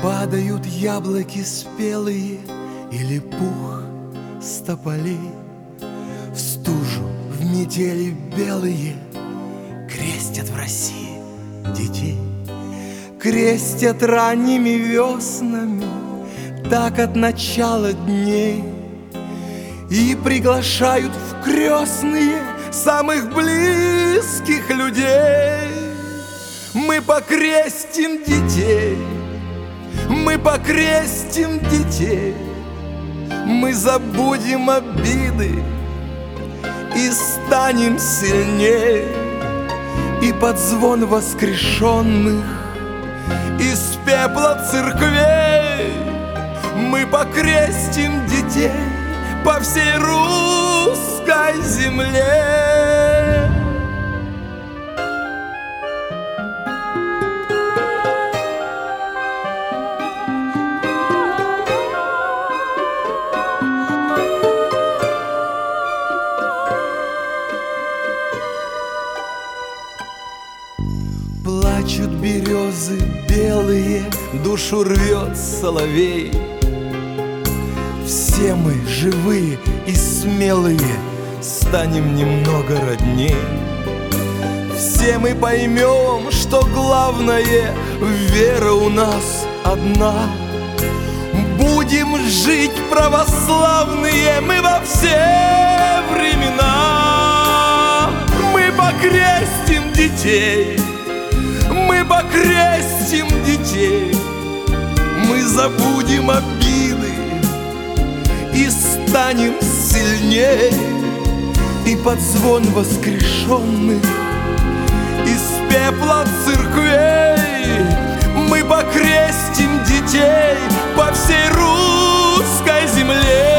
Падают яблоки спелые или пух с тополей. В стужу, в метели белые крестят в России детей. Крестят ранними веснами, так от начала дней, и приглашают в крестные самых близких людей. Мы покрестим детей, мы покрестим детей, мы забудем обиды и станем сильней. И под звон воскрешенных из пепла церквей мы покрестим детей по всей русской земле. Плачут березы белые, душу рвет соловей. Все мы живые и смелые станем немного родней. Все мы поймем, что главное — вера у нас одна. Будем жить православные мы во все времена. Мы покрестим детей, мы покрестим детей, мы забудем обиды и станем сильней. И под звон воскрешенных из пепла церквей мы покрестим детей по всей русской земле.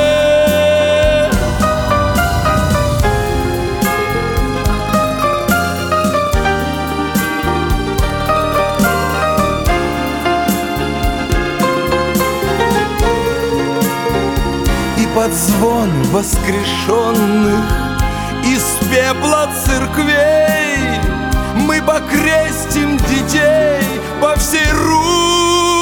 Под звон воскрешенных из пепла церквей мы покрестим детей по всей Руси.